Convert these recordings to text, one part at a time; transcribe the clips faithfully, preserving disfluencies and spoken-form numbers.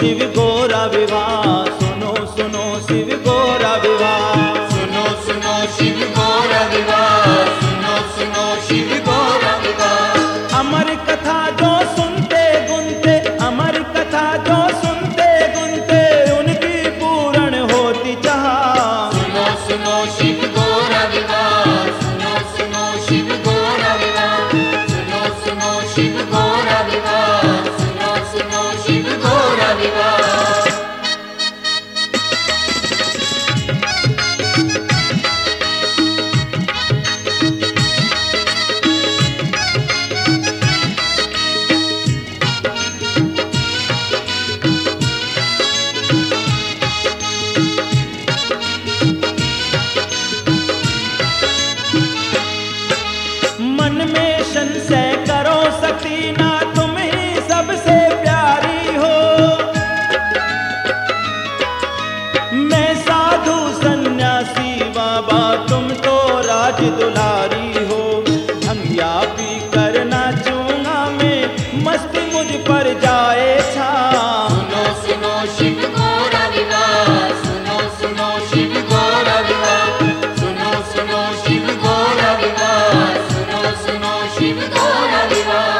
शिव गौरा विवाह, सुनो सुनो शिव गौरा विवाह, सुनो सुनो शिव गौरा विवाह, सुनो सुनो शिव गौरा विवाह। अमर कथा जो सुनते गुनते, अमर कथा जो सुनते गुनते उनकी पूर्ण होती चाह। सुनो सुनो शिव गौरा विवाह, सुनो सुनो शिव गौरा विवाह, सुनो सुनो शिव गौरा विवाह, सुनो सुनो शिव गौरा विवाह। मन में संशय करो सकती ना, तुम ही सबसे प्यारी हो। मैं साधु सन्यासी बाबा, तुम तो राज दुलारी हो। भंगिया पी कर नाचूंगा मैं, मस्ती मुझ पर जाए छा। सुनो सुनो शिव गौरा विवाह, सुनो सुनो शिव गौरा विवाह, सुनो सुनो शिव गौरा विवाह, सुनो सुनो शिव गौरा विवाह।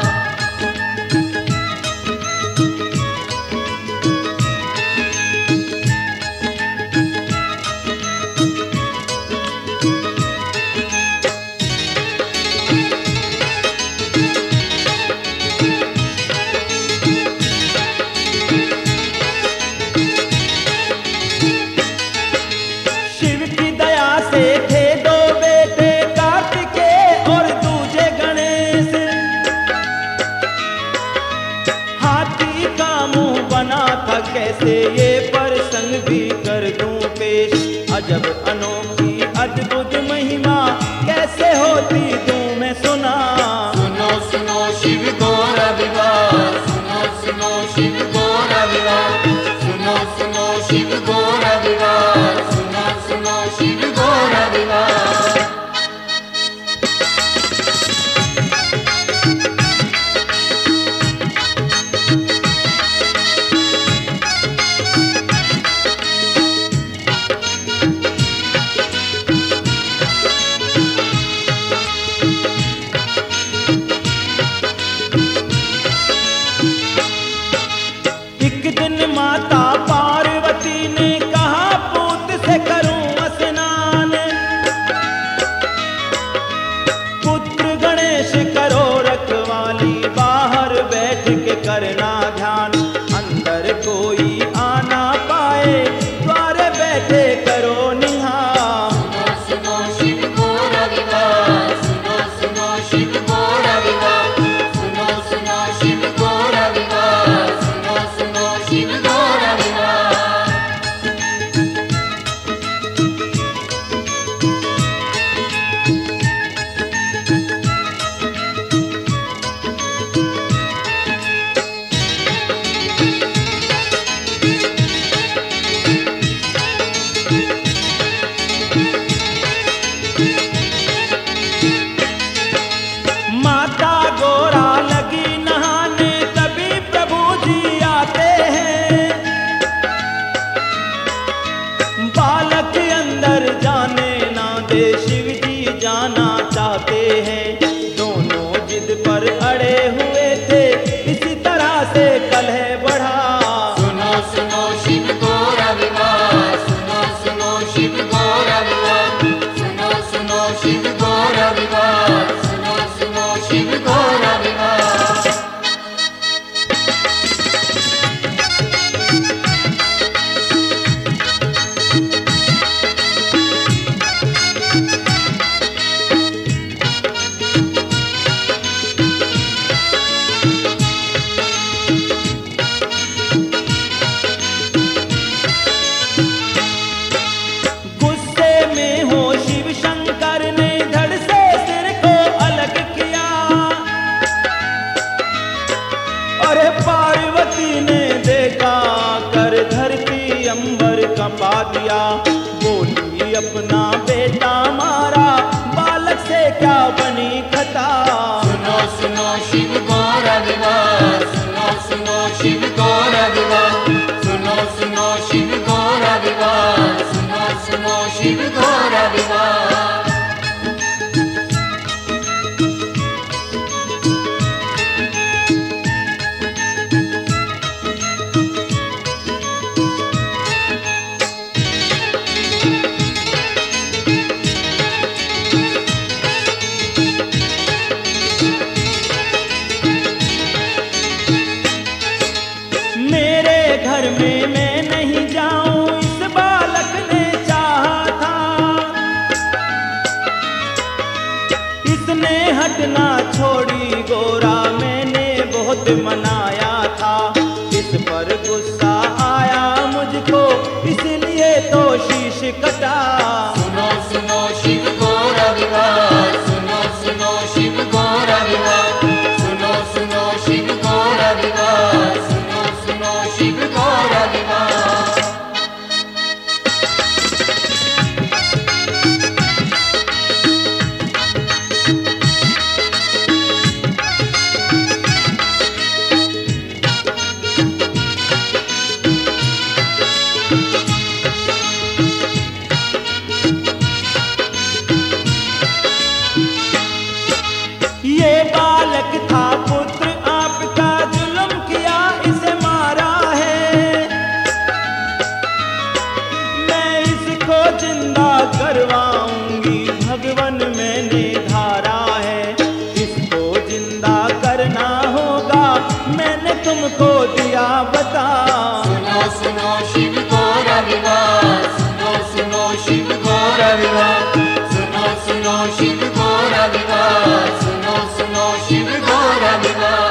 शिव की दया से थे दो बेटे, कार्तिकेय और दूजे गणेश। हाथी का मुंह बना था कैसे, ये प्रसंग भी कर दूं पेश। अजब अनोखी अद्भुत महिमा कैसे होती तू मैं सुना। सुनो सुनो शिव गौरा विवाह, सुनो सुनो शिव गौरा विवाह, सुनो सुनो शिव गौरा विवाह, सुनो सुनो शिव गौरा विवाह। एक दिन माता पार्वती ने कहा पूत से करूं स्नान। पुत्र गणेश करो रखवाली, बाहर बैठ के करना ध्यान। अंदर कोई आना पाए, द्वार बैठे करो निहार। सुनो सुनो शिव गौरा विवाह, सुनो सुनो शिव गौरा विवाह, सुनो सुनो शिव गौरा विवाह, सुनो सुनो शिव गौरा विवाह। माता गोरा लगी नहाने, तभी प्रभु जी आते हैं। बालक अंदर जाने ना दे, शिव जी जाना चाहते हैं। दोनों जिद पर अड़े हुए थे, इसी तरह से कलह बढ़ा। सुनो सुनो शिव गौरा विवाह, सुनो सुनो शिव गौरा विवाह, सुनो सुनो शिव गौरा विवाह, सुनो सुनो शिव गौरा विवाह। गुस्से में हो शिव शंकर ने धड़ से सिर को अलग किया। अरे पार्वती ने देखा कर धरती अंबर कंपा दिया। बोली अपना बेटा मारा, बालक से क्या बनी खता। सुनो सुनो शिव गौरा विवाह, सुनो सुनो शिव गौरा विवाह, हटना छोड़ी गोरा, मैंने बहुत मनाया था, इस पर गुस्सा आया मुझको, इसलिए तो शीश कटा। सुनो सुनो शिव गौरा विवाह, सुनो सुनो शिव गौरा विवाह, सुनो सुनो शिव गौरा विवाह, सुनो सुनो शिव गौरा विवाह। ये बालक था पुत्र आपका, जुल्म किया इसे मारा है, मैं इसको जिंदा करवाऊंगी, भगवान मैंने धारा है, इसको जिंदा करना होगा, मैंने तुमको दिया बता। सुनो सुनो शिव गौरा विवाह, सुनो सुनो शिव गौरा विवाह, सुनो सुनो शिव गौरा विवाह, सुनो सुनो शिव गौरा विवाह।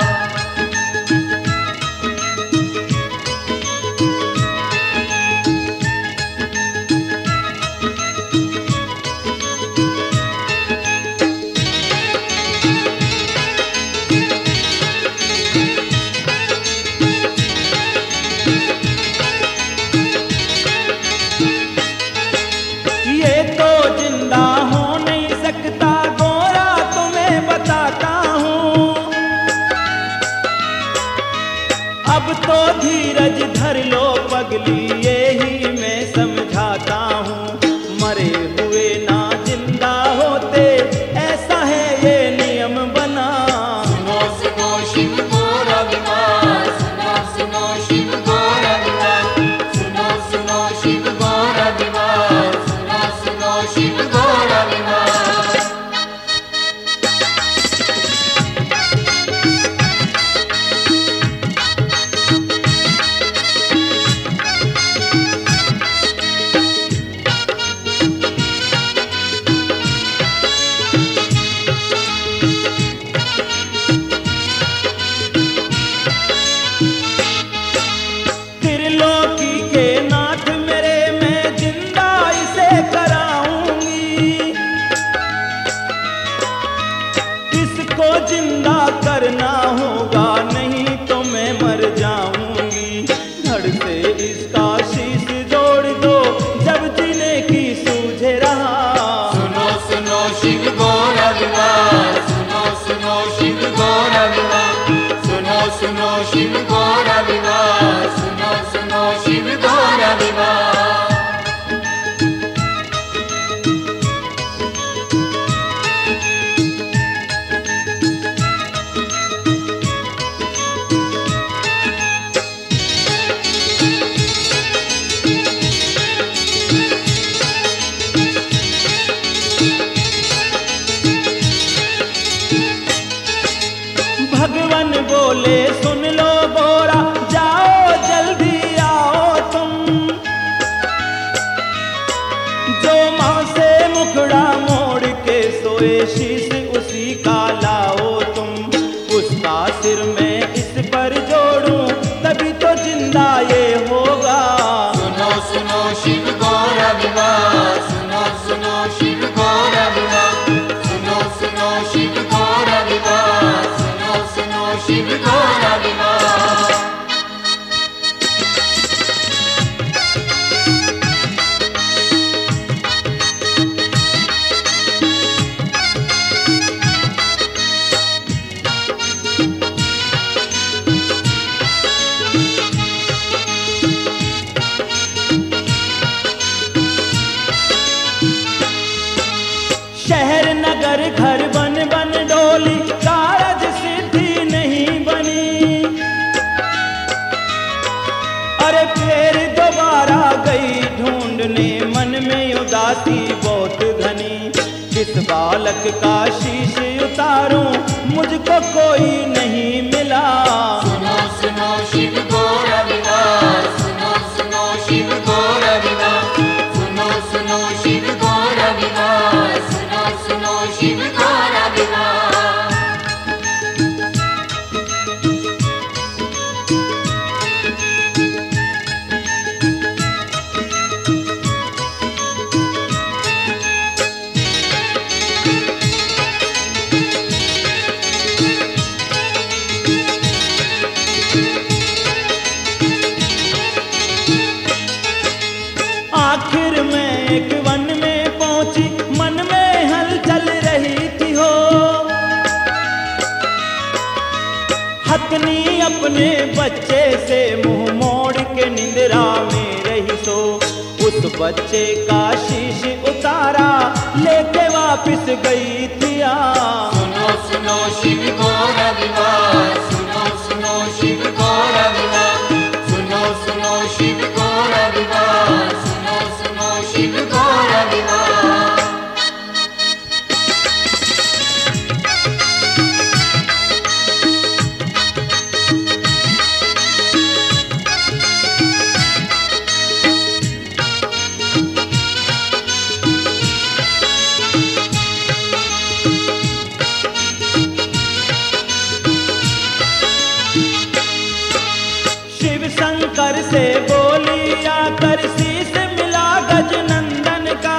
ये तो जिंदा हो नहीं सकता गोरा, तुम्हें बताता हूँ, अब तो धीरज धर लो पगली, यही मैं समझाता हूँ, मरे हुए ना जिंदा होते, ऐसा है ये नियम बना। सुनो सुनो शिव गौरा विवाह, सुनो सुनो शिव गौरा विवाह, सुनो सुनो शिव गौरा विवाह, सुनो सुनो शिव गौरा विवाह। त्रिलोकी के नाथ मेरे, मैं जिंदा इसे कराऊंगी, इसको जिंदा करना होगा, नहीं तो मैं मर जाऊंगी, धड़ से इसका शीश जोड़ दो, जब जीने की सूझे रहा। सुनो सुनो शिव गौरा विवाह, सुनो सुनो शिव गौरा विवाह, सुनो सुनो शिव गौरा विवाह, सुनो सुनो शिव गौरा विवाह। भगवान बोले सुन लो गोरा, जाओ जल्दी आओ तुम, जो माँ से मुखड़ा मोड़ के सोए, शीश उसी का लाओ तुम, उसका सिर मैं इस पर जोड़ूं, तभी तो जिंदा ये होगा। सुनो सुनो शिव गौरा विवाह, सुनो सुनो शिव गौरा विवाह, सुनो सुनो शिव गौरा विवाह, सुनो सुनो शिव गौरा विवाह। शहर नगर घर बन बन डोली, कारज सिद्धि नहीं बनी, अरे फिर दोबारा गई ढूंढने, मन में उदासी बहुत घनी, किस बालक का शीश उतारूं, मुझको कोई नहीं मिला। सुनो सुनो शिव गौरा विवाह, सुनो सुनो शिव गौरा विवाह, सुनो सुनो शिव गौरा विवाह, सुनो सुनो शिव गौरा विवाह। बच्चे का शीश उतारा लेके वापिस गई थी आ। सुनो सुनो शिव गौर विवाह, सुनो सुनो शिव गौर विवाह, सुनो सुनो शिव गौर विवाह, सुनो सुनो शिव गौर विवाह। शंकर से बोली आकर शीश मिला गजनंदन का,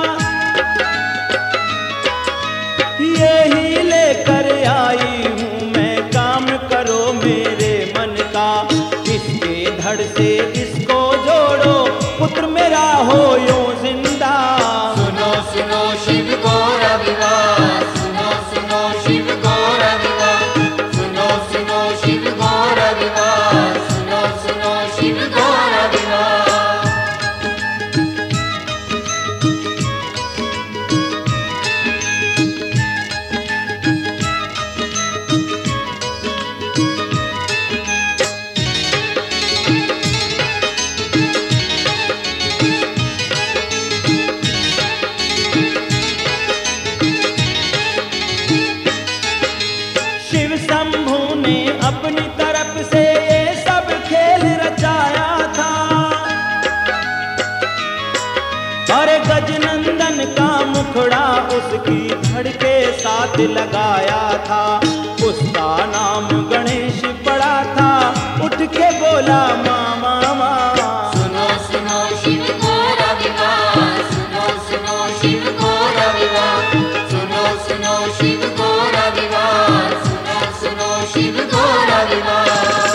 यही लेकर आई हूँ मैं, काम करो मेरे मन का। इसके धड़ से इसको जोड़ो, पुत्र मेरा हो यूं जिंदा। सुनो सुनो शिव गौर विवाह, सुनो सुनो शिव गौर विवाह, सुनो सुनो शिव गौर विवाह, सुनो सुनो शिव गौर विवाह। शिव शंभू ने अपनी तरफ से ये सब खेल रचाया था, अरे गजनंदन का मुखड़ा उसकी धड़ के साथ लगाया था। उसका नाम गणेश पड़ा था, उठ के बोला माँ माँ माँ। सुनो सुनो शिव गौर विवाह, सुनो सुनो शिव गौर विवाह, सुनो सुनो शिव गौर विवाह, सुनो सुनो शिव गौर विवाह।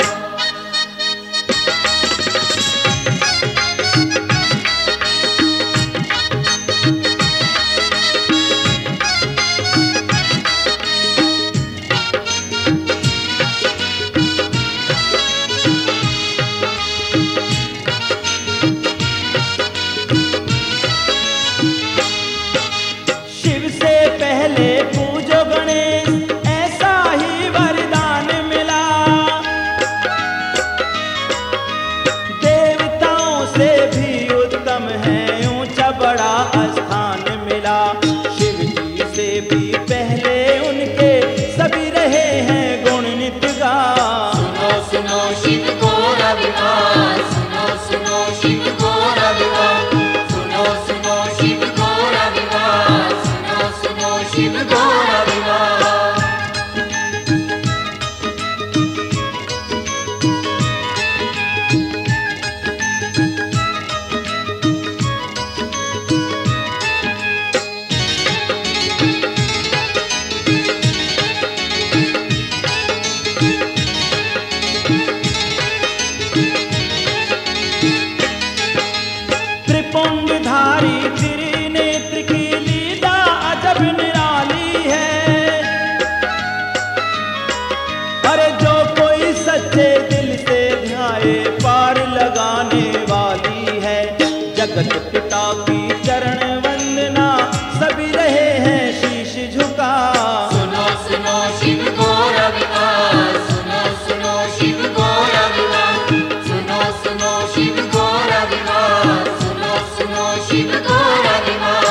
शिव से पहले पूजो गणेश, ऐसा ही वरदान मिला। देवताओं से भी उत्तम है, ऊंचा बड़ा स्थान मिला। शिव जी से भी पहले उनके सभी रहे हैं गुण नित्य गा। सुनो सुनो शिव गौर विवाह, सुनो सुनो शिव गौर विवाह, सुनो सुनो शिव गौर विवाह, सुनो सुनो शिव गौर विवाह। त्रिपुंडधारी त्रिनेत्र की लीला अजब निराली है, अरे जो कोई सच्चे दिल से ध्याए पार लगाने वाली है। जगत पिता की चरण वंदना, सभी रहे हैं शीश झुका। सुनो सुनो शिव गौर विवाह, सुनो सुनो शिव गौर विवाह, सुनो सुनो शिव गौर विवाह, सुनो सुनो शिव गौर विवाह।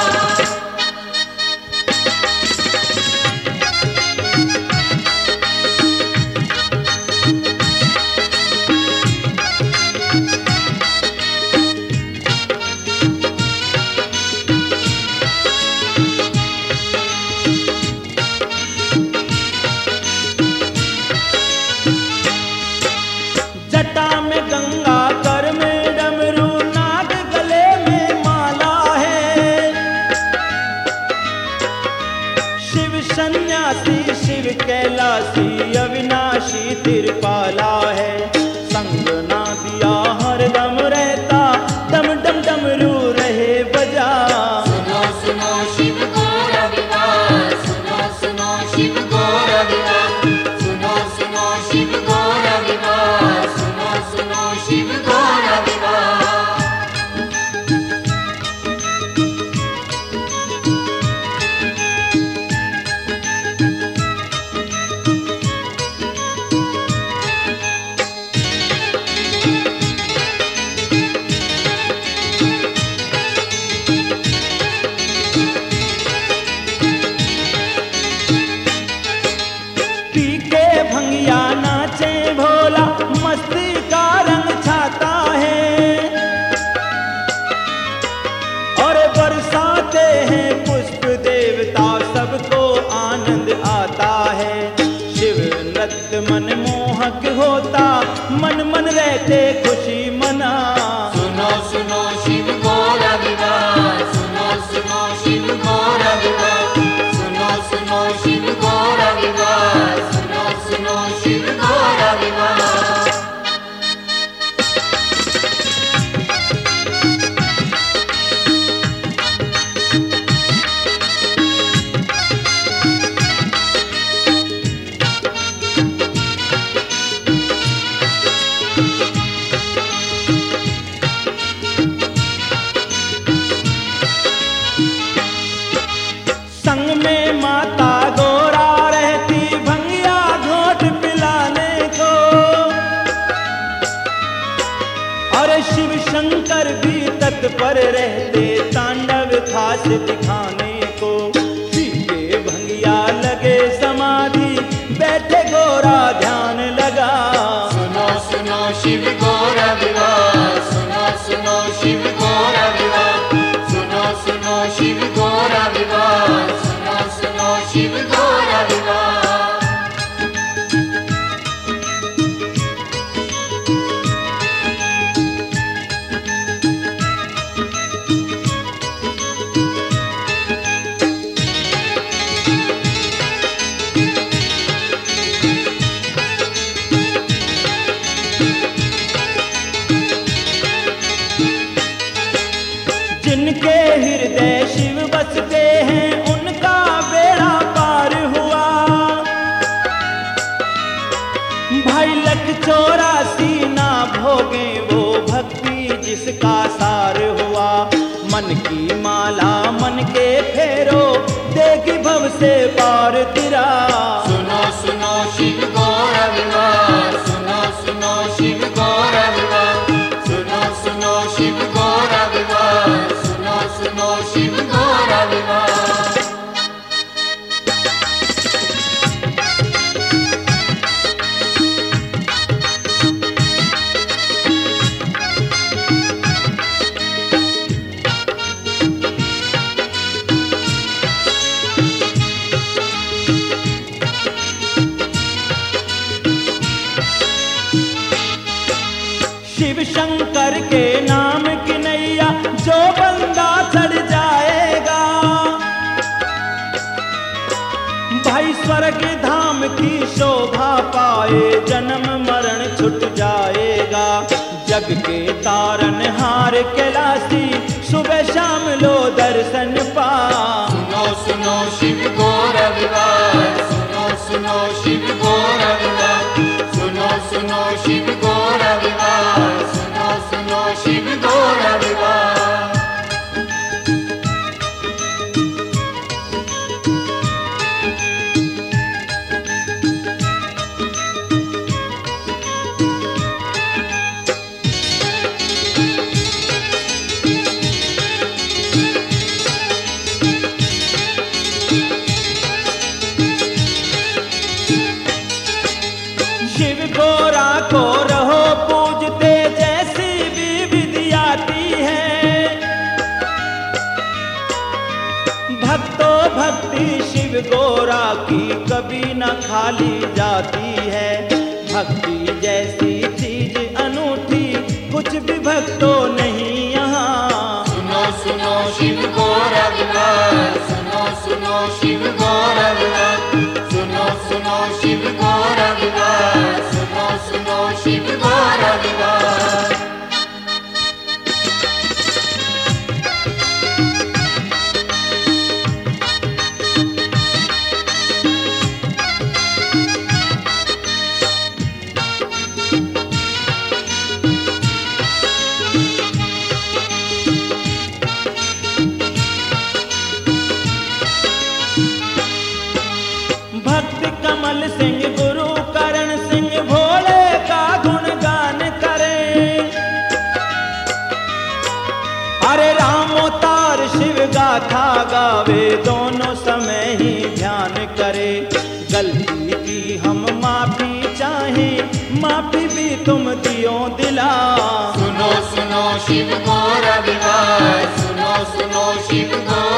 जटा में गंगा, कर में डमरू, नाग गले में माला है। शिव सन्यासी, शिव कैलासी, अविनाशी तिरपाला है। संग ना दिया हरदम रहता, डम डम डमरू रहे बजा। सुनो सुनो शिव गौर विवाह, सुनो सुनो शिव गौर विवाह, सुनो सुनो शिव गौर विवाह, सुनो सुनो शिव गौर विवाह। रहते खुशी मना। सुनो सुनो शिव गौर विवाह, सुनो सुनो शिव गौर विवाह, सुनो सुनो शिव गौर विवाह, सुनो सुनो शिव गौर विवाह। संग में माता गौरा रहती भंगिया घोट पिलाने को, और शिव शंकर भी तत्पर रहते तांडव खास दिखाने को। पी के भंगिया लगे समाधि बैठे गौरा ध्यान लगा। सुनो सुनो शिव गौर विवाह, सुनो सुनो शिव गौर विवाह, सुनो सुनो शिव गौर विवाह, सुनो सुनो शिव गौर विवाह। जिनके हृदय शिव बसते हैं उनका बेड़ा पार हुआ। भाई लख चौरासी ना भोगे वो भक्ति जिसका सार हुआ। मन की माला मन के फेरो देगी भव से पार तिरा। सुनो सुनो शिव गौर विवाह, सुनो सुनो शिव गौर विवाह, सुनो सुनो शिव गौर विवाह, सुनो सुनो शिव गौर विवाह। शिव शंकर के नाम की नैया जो बंदा चढ़ जाएगा, भाई स्वर्ग धाम की शोभा पाए जन्म मरण छुट जाएगा। जग के तारनहार कैलाशी सुबह शाम लो दर्शन पा। सुनो सुनो शिव गौर विवाह, सुनो सुनो शिव गौर विवाह, सुनो सुनो शिव गौर विवाह, सुनो सुनो शिव गौर विवाह। शिव गौरा को रहो पूजते जैसी भी विधि आती है। भक्तों भक्ति शिव गौरा की कभी न खाली जाती है। भक्ति जैसी चीज अनूठी कुछ भी भक्तों नहीं यहाँ। सुनो सुनो शिव गौर विवाह, सुनो सुनो शिव गौर विवाह, सुनो सुनो शिव गौर विवाह, सुनो सुनो शिव गौर विवाह। भक्त कमल सिंह गुरु करण सिंह भोले का गुणगान करे। अरे राम अवतार शिव गाथा गावे दोनों समय ही ध्यान करे। गलती की हम माफी चाहें माफी भी तुम दियो दिला। सुनो सुनो शिव गौर विवाह, सुनो सुनो शिव गौर